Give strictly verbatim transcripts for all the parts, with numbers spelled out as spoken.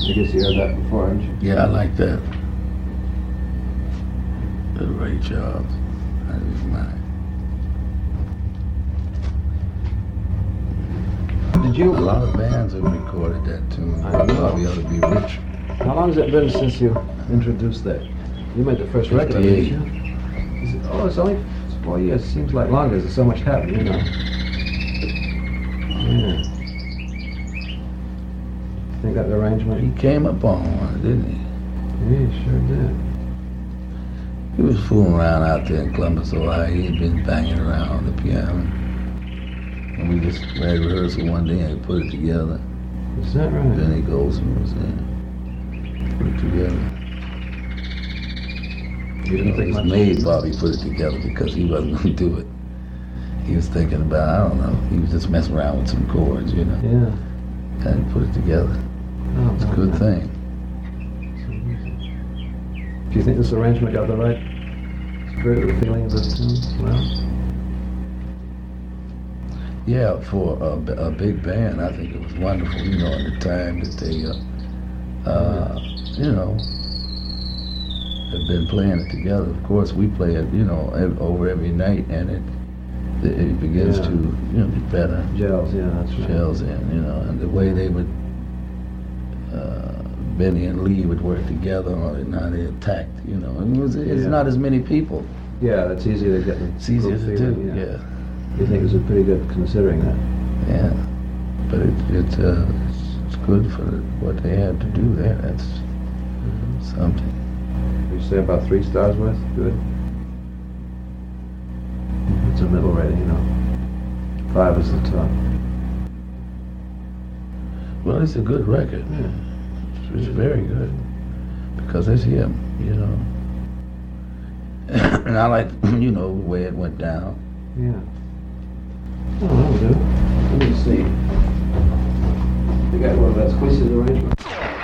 I guess you heard that before, haven't you? Yeah, I like that. Did Ray Charles. That is mine. Did you? A lot of bands have recorded that tune. I know. Bobby Ought to Be Rich. How long has it been since you introduced that? You made the first record, didn't you? Is it, oh, it's only it's four years. Seems like longer. There's so much happened, you know. Yeah. Think that arrangement? He came up on one, didn't he? Yeah, he sure did. He was fooling around out there in Columbus, Ohio. He'd been banging around on the piano. And we just had rehearsal one day and put it together. Is that right? Benny Goldsman was there. Put it together. You didn't think It much? made Bobby put it together because he wasn't going to do it. He was thinking about, I don't know, he was just messing around with some chords, you know. Yeah. And he put it together. Oh, It's a good thing. Do you think this arrangement got the right spirit or feeling of this tune? Well, Yeah, for a, b- a big band, I think it was wonderful, you know, at the time that they, uh, uh, you know, had been playing it together. Of course, we play it, you know, ev- over every night, and it it begins Yeah. to, you know, be better. gels, yeah, that's right. Shells in, you know, and the way they would, uh, Benny and Lee would work together on it, and how they attacked, you know. And it was, it's Yeah. not as many people. Yeah, that's easier to get the It's easier group to feeling, do, yeah. You think it was a pretty good considering that? Yeah, but it, it uh, it's, it's good for what they had to do there. That's something. Would you say about three stars worth? Good. It's a middle rating, you know. Five is the top. Well, it's a good record. Yeah. It's, it's very good because it's him, you know. And I like, you know, the way it went down. Yeah. Oh, that'll do. Let me see. You got one of that Squeeze's arrangement?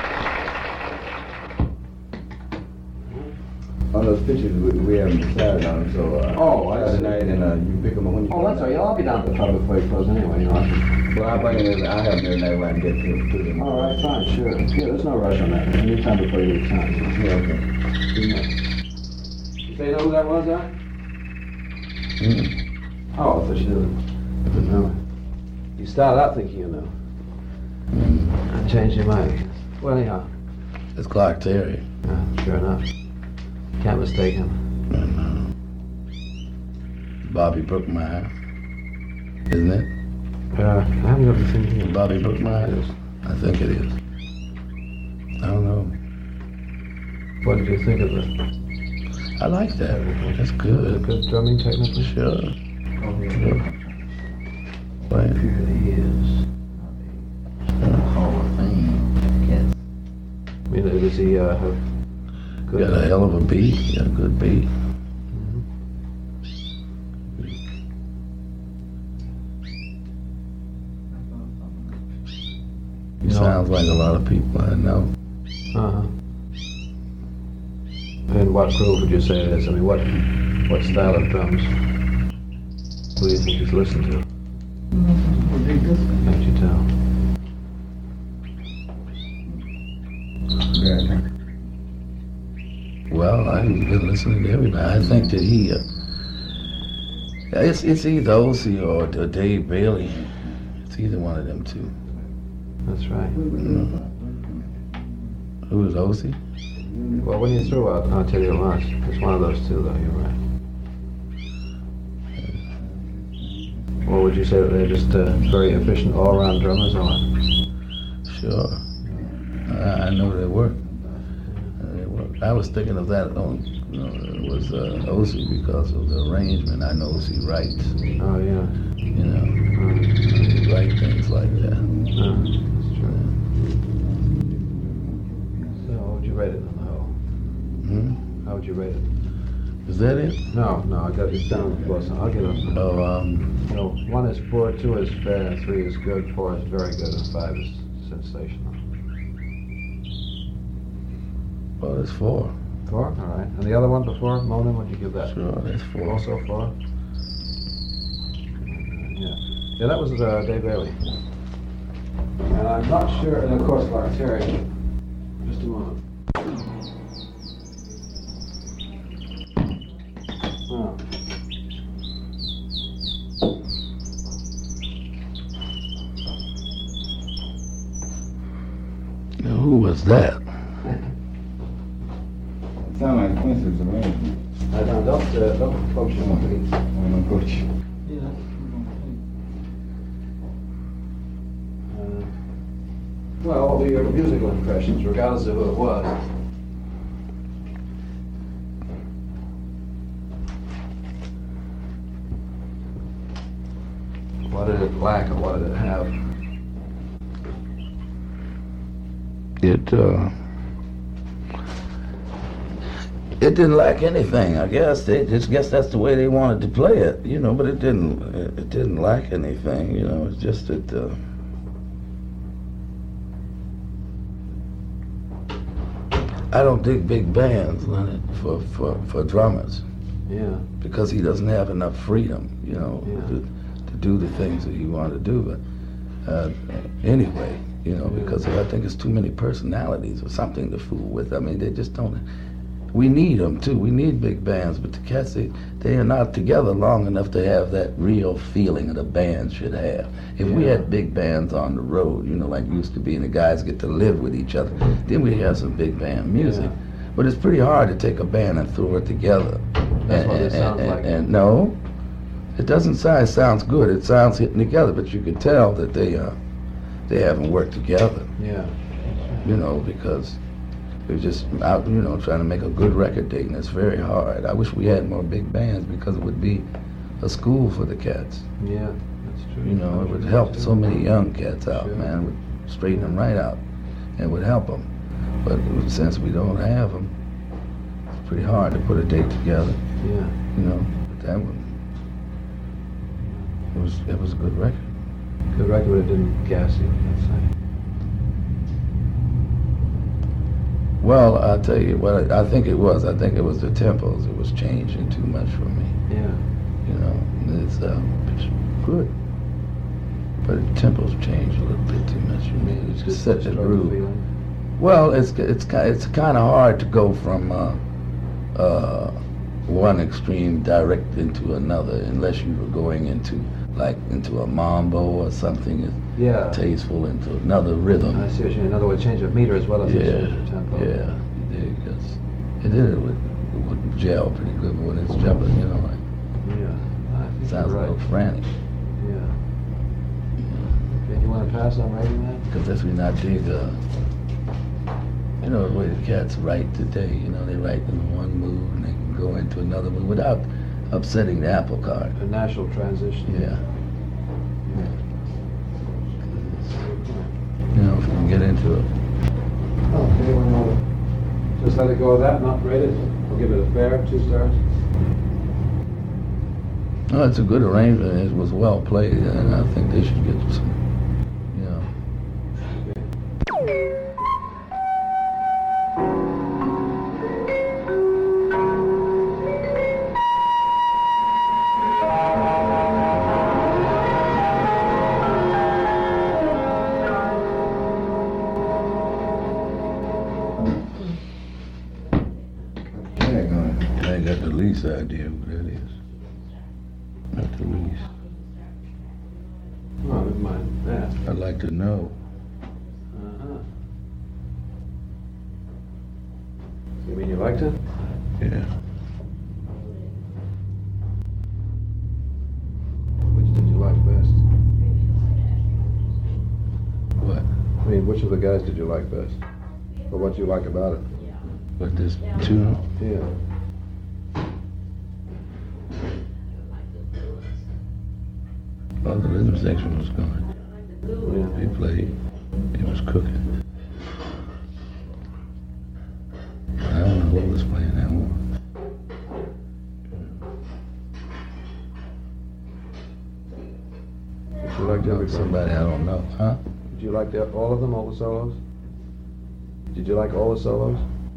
On those pictures, we, we haven't decided on them, so uh, Oh, I Saturday see. night, and uh, you can pick them up when you Oh, that's all right. Yeah, I'll be down at the club before you close anyway, you know. I can... Well, I'll bring them. I have them every night when I get to, to them. All right, fine, sure. Yeah, there's no rush on that. Anytime before you leave town. Yeah, okay. You say you know who that was, huh? Mm. Oh, I thought you didn't. Didn't know. You started out thinking you knew. Mm. And changed your mind. Well, anyhow. It's Clark Terry. Yeah, sure enough. Can't mistake him. And, uh, Bobby Brookmeyer, isn't it? Uh, I haven't got the thing here. Bobby Brookmeyer? Yes. I think it is. I don't know. What did you think of it? I like that. That's Was it good. good drumming technically? Sure. Oh, yeah. Sure. Play it. Here he is. Hall of Fame. Yes. I mean, does he uh, have good... Got a hell of a beat. Got a good beat. Mhm. He No. sounds like a lot of people I know. Uh-huh. And what groove would you say it is? I mean, what what style of drums? Who do you think he's listened to? Can't you tell? Yeah. Well, I've been listening to everybody. I think that he, uh, it's it's either Ossie or, or Dave Bailey. It's either one of them two. That's right. Mm. Who is Ossie? Well, when you're through, I'll, I'll tell you at once. It's one of those two, though. You're right. Or would you say that they're just uh, very efficient all-around drummers, or what? Sure. I, I know they work. Uh, They work. I was thinking of that on, you know, it was uh, Ossie because of the arrangement. I know he writes, Oh, yeah. you know, Uh, he write things like that. uh, that's true. So, how would you rate it on the whole? Hmm? How would you rate it? Is that it? No, no, I got it down close. I'll give it. Oh, um, You know, one is poor, two is fair, three is good, four is very good, and five is sensational. well, it's four. Four? All right. And the other one before, Mona, what'd you give that? Sure, that's four. Also four? Yeah. Yeah, that was uh, Dave Bailey. And I'm not sure, and of course, Clark Terry. Just a moment. Oh. Now, who was that? It sounds like Quincy's arrangement. I don't, don't, uh, don't approach him, please. I'm gonna coach. Yeah. Uh, well, what were your musical impressions, regardless of who it was? What did it lack, or what did it have? It, uh, it didn't lack anything, I guess. They just guess that's the way they wanted to play it, you know, but it didn't, it, it didn't lack anything, you know, it's just that, uh, I don't dig big bands, Leonard, for, for, for drummers, Yeah. because he doesn't have enough freedom, you know, Yeah. to, to do the things that he wanted to do, but, uh, anyway, you know, Yeah. because I think it's too many personalities or something to fool with. I mean, they just don't. We need them too. We need big bands, but the cats, they, they are not together long enough to have that real feeling that a band should have. If we Yeah. had big bands on the road, you know, like used to be, and the guys get to live with each other, then we have some big band music. Yeah. But it's pretty hard to take a band and throw it together. That's and, what it and, sounds and, like. And no, it doesn't sound. It sounds good. It sounds hitting together, but you can tell that they uh, they haven't worked together. Yeah. You know, because they're just out, you know, trying to make a good record date, and it's very hard. I wish we had more big bands because it would be a school for the cats. Yeah, that's true. You know, it would help so many young cats out, Sure. man. It would straighten them right out, and it would help them. But since we don't have them, it's pretty hard to put a date together. Yeah. You know, but that one, it was it was a good record. Good record, but it didn't gas you, let's say. Well, I'll tell you what I, I think it was. I think it was the tempos. It was changing too much for me. Yeah. You know, it's, um, it's good, but the tempos change a little bit too much for me. It's just set the Destroyed groove. feeling. Well, it's it's ki- it's kind of hard to go from uh, uh, one extreme direct into another unless you were going into like into a mambo or something Yeah. tasteful into another rhythm. I see what you mean. In other words, change of meter as well as you Yeah, change the tempo. yeah, you did. 'Cause it did it with, with gel pretty good, but when it's jumping, you know, like Yeah. I think sounds you're a right. little frantic. Yeah. Okay, you want to pass on writing that? Because that's when I dig, uh, you know, the way the cats write today. You know, they write in one mood and they can go into another mood without upsetting the apple cart. A natural transition. Yeah. Yeah. You know, if you can get into it. Okay, well, we'll just let it go at that, not rate it. We'll give it a fair, two stars. No, it's a good arrangement. It was well played, and I think they should get some, you know. Yeah, going. I ain't got the least idea what that is. Not the least. Oh, never mind. Yeah. I'd like to know. Uh-huh. You mean you liked it? Yeah. Which did you like best? What? I mean, which of the guys did you like best? Or what you like about it? What this tune? Yeah. Well, the rhythm section was good. Yeah. He played. He was cooking. I don't know who was playing that one. Did you like everybody? Somebody I don't know, huh? Did you like the, all of them, all the solos? Did you like all the solos?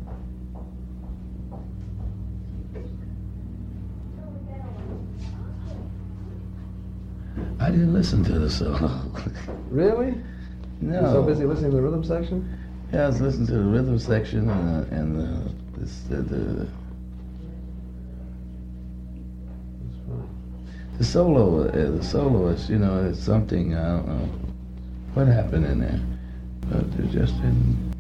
I didn't listen to the solo. Really? No. You're so busy listening to the rhythm section? Yeah, I was listening to the rhythm section and uh, and the, this, the, the the solo, uh, the soloist. You know, it's something I don't know what happened in there, but it just didn't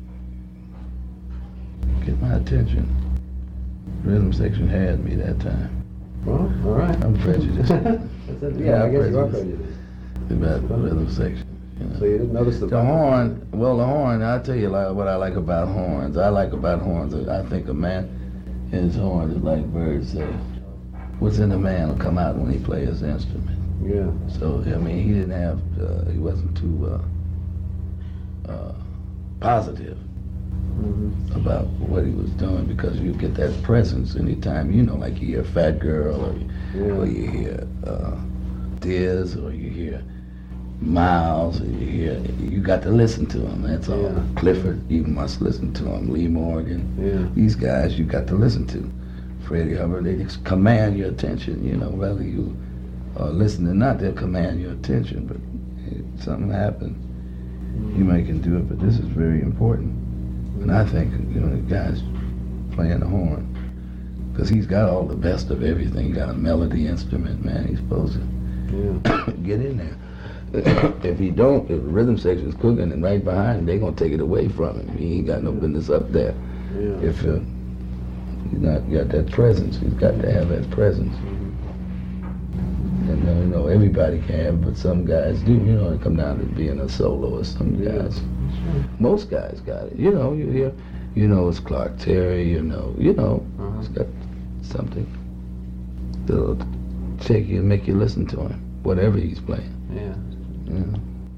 get my attention. Rhythm section had me that time. Well, all right. I'm prejudiced. Yeah, I guess you are prejudiced. About the rhythm section. You know. So you didn't notice the, The horn, well, the horn, I'll tell you like, what I like about horns. I like about horns, I think a man, his horn is like birds say. What's in a man will come out when he plays his instrument. Yeah. So, I mean, he didn't have, uh, he wasn't too uh, uh, positive Mm-hmm. about what he was doing, because you get that presence anytime, you know, like you hear Fat Girl, or, Yeah. or you hear uh, Diz, or you hear Miles, or you hear, you got to listen to him, that's all. Yeah. Clifford, you must listen to him. Lee Morgan, Yeah. these guys you got to listen to. Freddie Hubbard, they just command your attention, you know, whether you are listening or not, they'll command your attention, but if something happened, you may can do it, but this is very important. And I think, you know, the guy's playing the horn, because he's got all the best of everything. He got a melody instrument, man. He's supposed to Yeah. get in there. If he don't, if the rhythm section's cooking and right behind him, they're going to take it away from him. He ain't got no business up there. Yeah. If uh, he's not got that presence, he's got to have that presence. And, uh, you know, everybody can have, but some guys do, you know, it come down to being a soloist. Some Yeah. guys, most guys got it. You know, you hear, you know, it's Clark Terry, you know, you know, Uh-huh. he's got something that'll take you and make you listen to him, whatever he's playing. Yeah. You know.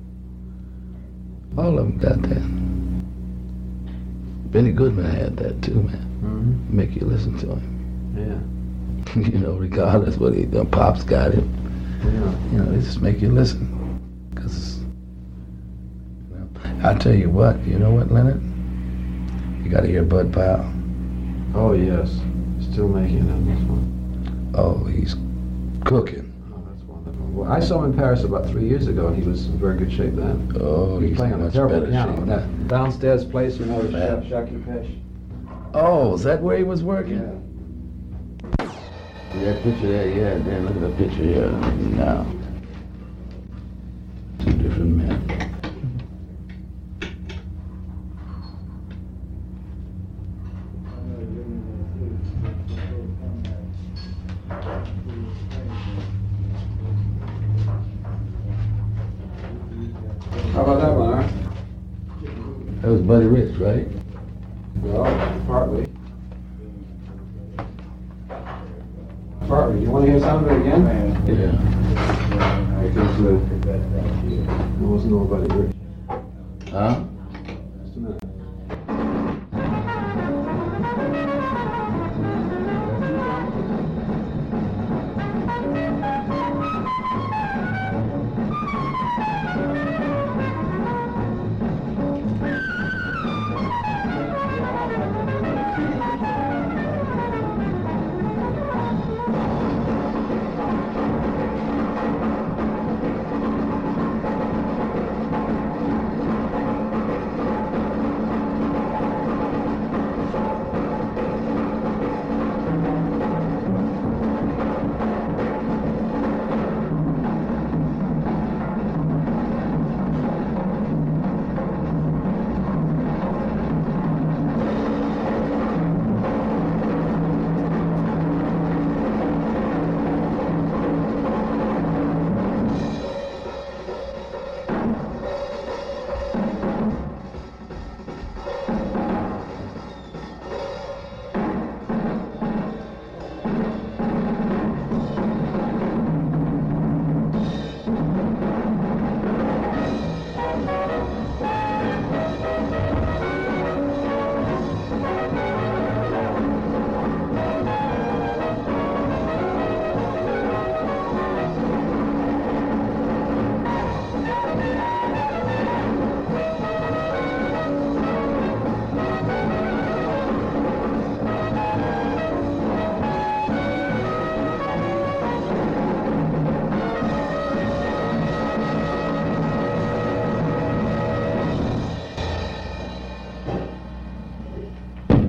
All of them got that. Benny Goodman had that too, man. Mm-hmm. Make you listen to him. Yeah. You know, regardless what he done, Pop's got it. Yeah. You know, they just make you listen. Cause, you know, I tell you what, you know what, Leonard? You got to hear Bud Powell. Oh yes. Still making it on this one. Oh, he's cooking. Oh, that's wonderful. Well, I saw him in Paris about three years ago, and he was in very good shape then. Oh, He was he's playing on a much terrible better piano. shape in now. That downstairs place, you know, the Yeah. Sha- Shaki Pesh. Oh, is that where he was working? Yeah. See that picture there? Yeah, then look at the picture here now. Two different men. How about that one, Art? That was Buddy Rich, right? Well, partly. Partly. You want to hear some of it again? Yeah. Because uh, there was nobody rich. Huh? Just a minute.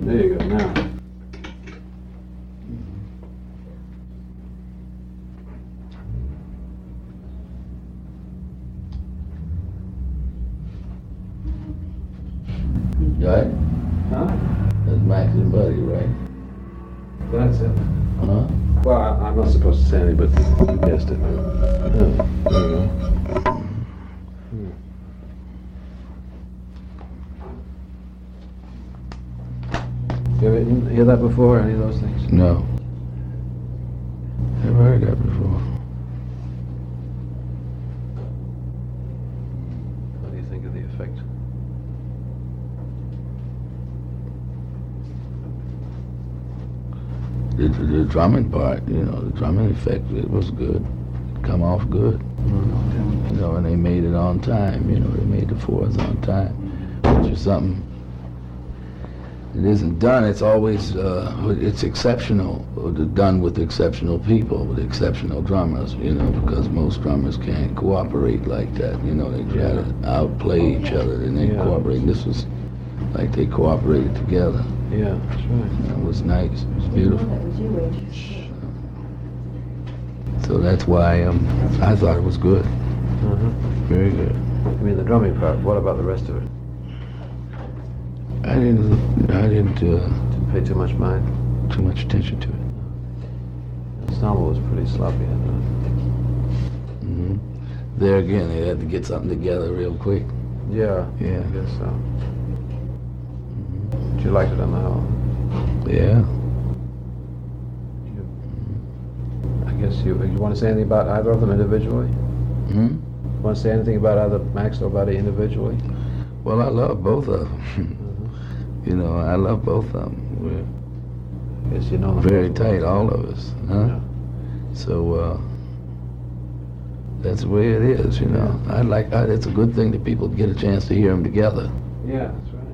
There you go, now. Right? Huh? That's Max and Buddy, right? That's it. Huh? Well, I, I'm not supposed to say anything, but you guessed it. Oh, there you go. Hmm. You ever hear that before, any of those things? No. Never heard that before. What do you think of the effect? The, the, the drumming part, you know, the drumming effect, it was good. It come off good. Mm-hmm. You know, and they made it on time, you know, they made the fours on time, which is something it isn't done. It's always, uh, it's exceptional, or done with exceptional people, with exceptional drummers, you know, because most drummers can't cooperate like that, you know, they try to outplay each other and they Yeah. cooperate. This was like they cooperated together. Yeah, that's right. And it was nice, it was beautiful. That was you, Adrian. So that's why um, I thought it was good, Uh-huh. very good. I mean, the drumming part, what about the rest of it? I didn't, I didn't uh, Didn't pay too much mind? too much attention to it. The ensemble was pretty sloppy, I thought. hmm There again, they had to get something together real quick. Yeah, Yeah. I guess so. But you liked it on the whole. Yeah. I guess you, you want to say anything about either of them individually? hmm You want to say anything about either Max or Buddy individually? Well, I love both of them. You know, I love both of them. We're Yes, you know them very both. tight, all of us. Huh? Yeah. So uh, that's the way it is. You know, I like. I, it's a good thing that people get a chance to hear them together. Yeah, that's right.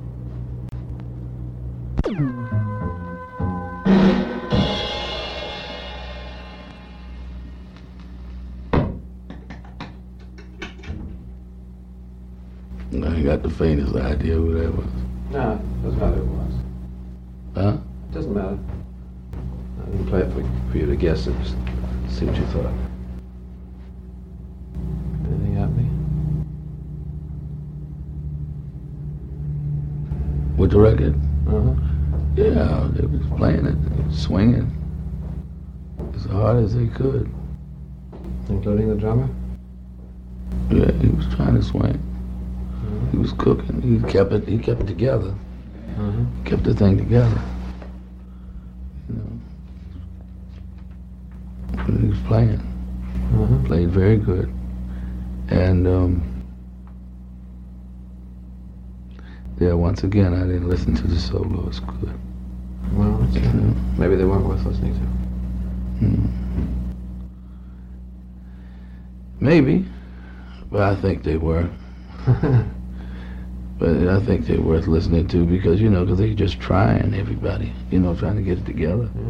I ain't got the faintest idea who that was. No, doesn't matter who it was. Huh? Doesn't matter. I didn't play it for, for you to guess it. Just see what you thought. Anything at me? With the record? Uh-huh. Yeah, they was playing it, they was swinging as hard as they could. Including the drummer? Yeah, he was trying to swing. He was cooking. He kept it. He kept it together. Uh-huh. Kept the thing together. You know. But he was playing. Uh-huh. Played very good. And um, yeah, once again, I didn't listen to the solo. It's good. Well, that's, You know. maybe they weren't worth listening to. Hmm. Maybe, but I think they were. But I think they're worth listening to because, you know, because they're just trying, everybody, you know, trying to get it together. Yeah.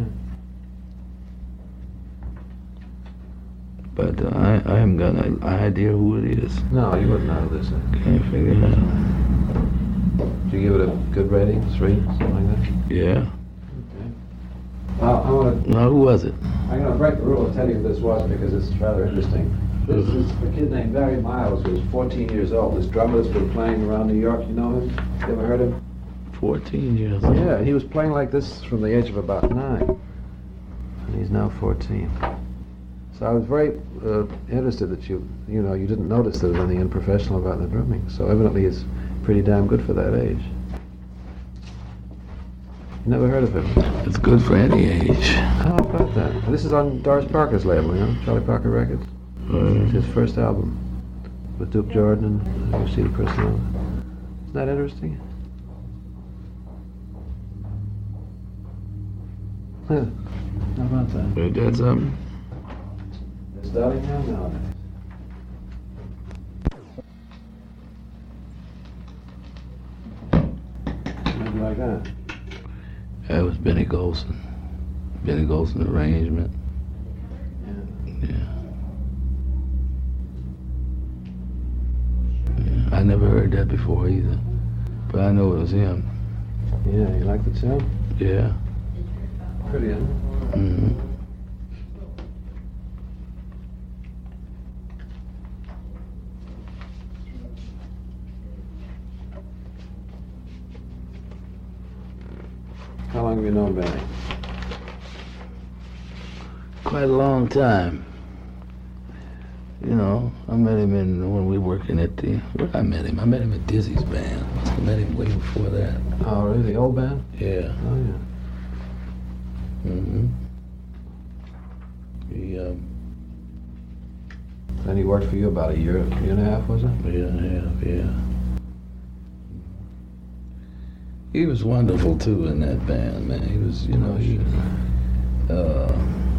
But uh, I, I haven't got an idea who it is. No, you wouldn't know this. uh, Can't figure it out. Did you give it a good rating? Three? Something like that? Yeah. Okay. Well, I want to, Now, who was it? I'm going to break the rule and tell you who this was because it's rather interesting. This is a kid named Barry Miles who was fourteen years old. This drummer that's been playing around New York. You know him? You ever heard him? fourteen years old. Yeah, he was playing like this from the age of about nine. And he's now fourteen. So I was very uh, interested that you, you know, you didn't notice there was anything unprofessional about the drumming. So evidently he's pretty damn good for that age. You never heard of him? It's good for any age. How about that? This is on Doris Parker's label, you know, Charlie Parker Records. It's his first album with Duke Jordan and uh, Lucille Personal. Isn't that interesting? Huh. How about that? Ain't that something? It's Darlingham nowadays. Maybe like that. That was Benny Golson. Benny Golson arrangement. Yeah. Yeah. Yeah. I never heard that before either. But I know it was him. Yeah, you like the tune? Yeah. Pretty, huh? Mm-hmm. How long have you known Benny? Quite a long time. You know, I met him in when we were working at the. Where I met him? I met him at Dizzy's band. I met him way before that. Oh, really? The old band? Yeah. Oh, yeah. Mm-hmm. He, um, Then he worked for you about a year, year and a half, was it? yeah, yeah, yeah. He was wonderful too in that band, man. He was, you know, he, uh,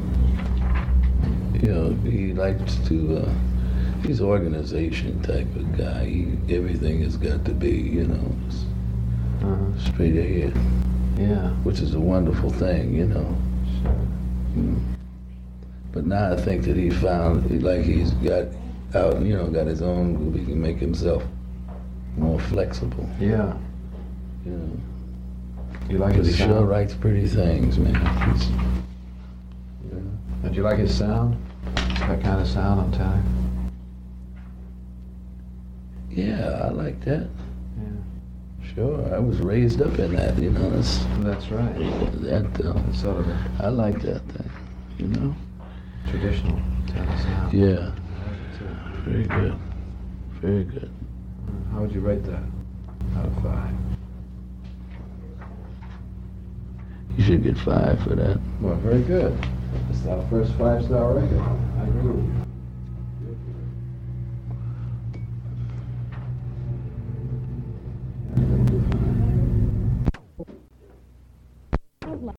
you know, he likes to. Uh, he's an organization type of guy. He, everything has got to be, you know, Uh-huh. straight ahead, Yeah. which is a wonderful thing, you know. Mm. But now I think that he found, like he's got out, you know, got his own, he can make himself more flexible, Yeah. you know. You like Because his he sure sound? writes pretty things, man. He's, Did you like his sound? That kind of sound, I'm telling you. yeah, I like that. Yeah. Sure, I was raised up in that, you know. That's, That's right. that, uh, It's sort of a I like that thing, you know. traditional kind of sound. Yeah, very good, very good. How would you rate that out of five? You should get five for that. Well, very good. It's our first five-star record. I agree with you.